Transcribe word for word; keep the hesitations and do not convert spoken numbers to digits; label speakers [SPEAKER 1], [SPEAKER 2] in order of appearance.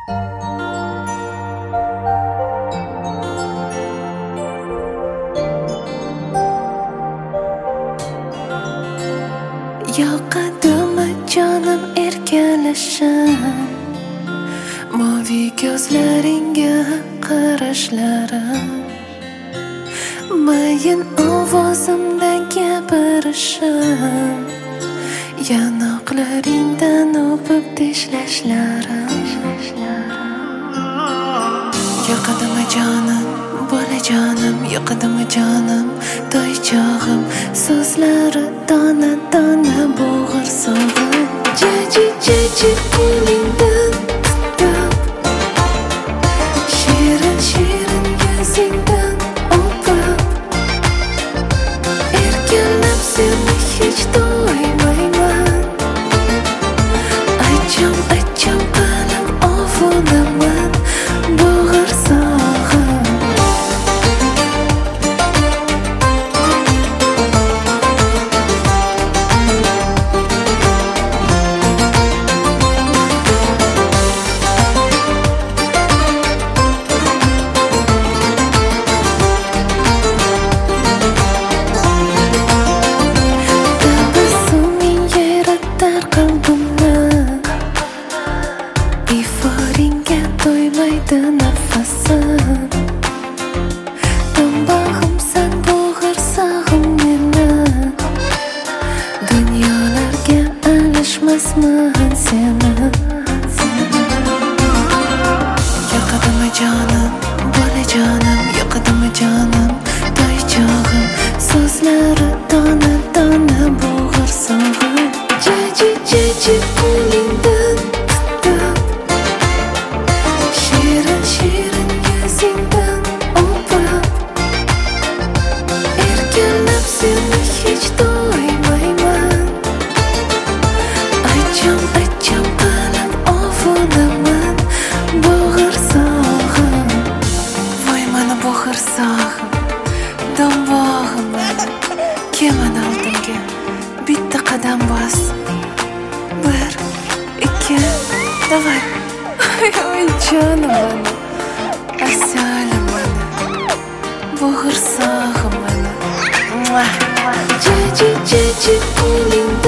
[SPEAKER 1] Yoqadimi jonim erkalashim, moviy ko'zlaringga qarashlarim, mayin ovozimdan gapirishim, yanoqlaringdan o'pib tishlashlarim. Yoqadimi jonim, bolajonim, yoqadimi jonim, toychog'im, so'zlari dona dona bo'g'ir sog'im. Jaji jaji qo'lingdan tutib, shirin shirin yuzingdan o'pib, erkalab seni hech to'ymayman. Aycham aycham qalb ovunaman, bo'g'ir sog'im. Iforingga to'ymaydi nafasim, to'mbog'imsan bo'g'ir sog'im meni, dunyolarga alishmasman seni. Yoqadimi jonim, bolajonim, yoqadimi jonim, toychog'im, so'zlari dona dona bo'g'ir sog'im. Jaji jaji qo'lingdan tutib, shirin shirin yuzingdan o'pib, erkalab seni hech to'ymayman. Aycham aycham qalb ovunaman, bo'g'ir sog'im. Voy mana bo'g'ir sog'im, do'mbog'im meni, kelmadi oldimga, bitta qadam bos. Bir, ikki, davay. Oy jonim meni, asalim meni, bo'g'ir sog'im meni. Jaji jaji qo'lingdan